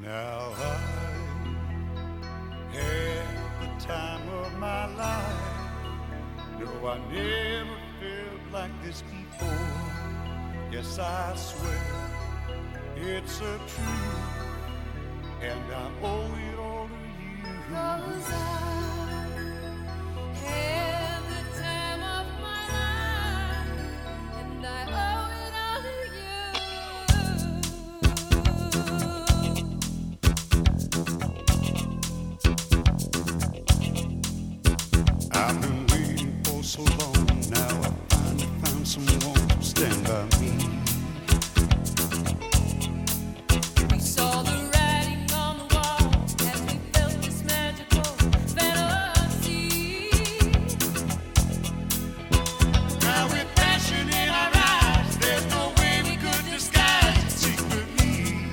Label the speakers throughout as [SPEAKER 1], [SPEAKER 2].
[SPEAKER 1] Now I had the time of my life. No, I never felt like this before. Yes, I swear it's a truth, and I owe it all to you.
[SPEAKER 2] 'Cause I had the time of my life, and I owe it all to you.
[SPEAKER 1] I've been waiting for so long. Now I finally found someone to stand by me.
[SPEAKER 2] We saw the writing on the wall as we felt this magical fantasy.
[SPEAKER 1] Now with passion in our eyes, there's no way we could disguise it secretly.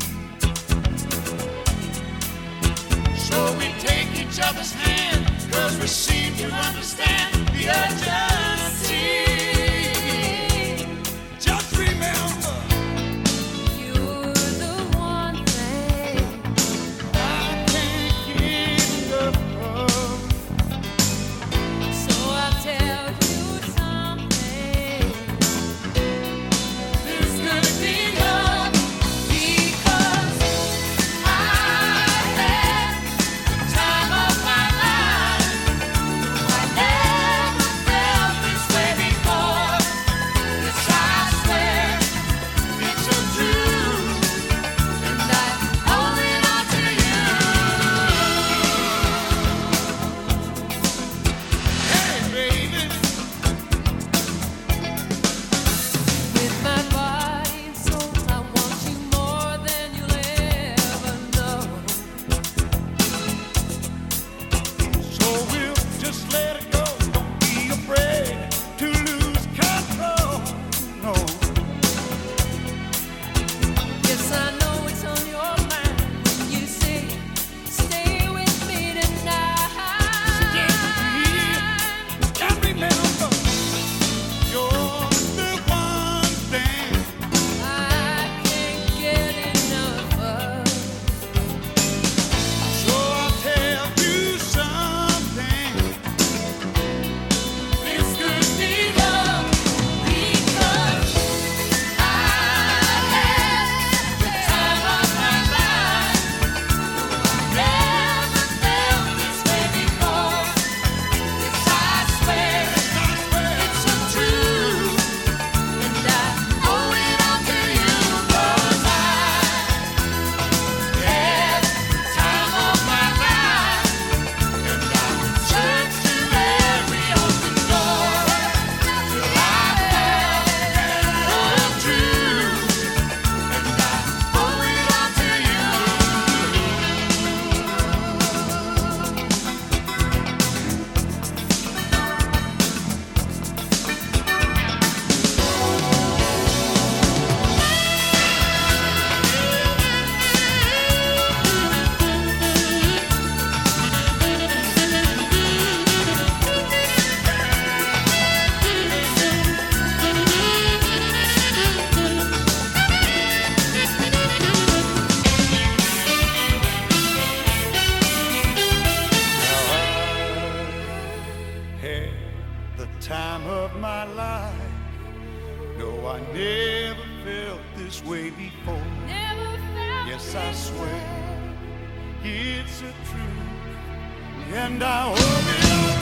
[SPEAKER 1] So we take each other's hand, 'cause we seem to understand the urgency. Just remember,
[SPEAKER 2] You're the one thing
[SPEAKER 1] I can't get enough of.
[SPEAKER 2] so I'll tell you something.
[SPEAKER 1] This could be love,
[SPEAKER 2] Because I had the time of my life. I never felt this way before. Yes, I swear
[SPEAKER 1] it's a truth.
[SPEAKER 2] and I owe it all to you.
[SPEAKER 1] Hey, baby.
[SPEAKER 2] With my body and soul, I want you more than you'll ever know.
[SPEAKER 1] So we'll just let it go. Don't be afraid to lose control. No,
[SPEAKER 2] Yes, I know it's on your mind when you say, stay with me tonight.
[SPEAKER 1] and remember, you're the one thing
[SPEAKER 2] I can't get enough of.
[SPEAKER 1] So I'll tell you something. This could be love,
[SPEAKER 2] Because I had the time of my life. Never felt this way before. Yes, I swear it's a truth, and I owe it all to you. 'Cause I had the time of my life, and I searched to every open door till I found the truth, and I owe it all to you.
[SPEAKER 1] had the time of my life. No, I never felt this way before.
[SPEAKER 2] Never felt
[SPEAKER 1] Yes, I
[SPEAKER 2] this
[SPEAKER 1] swear
[SPEAKER 2] way.
[SPEAKER 1] it's a truth, and I hope it all.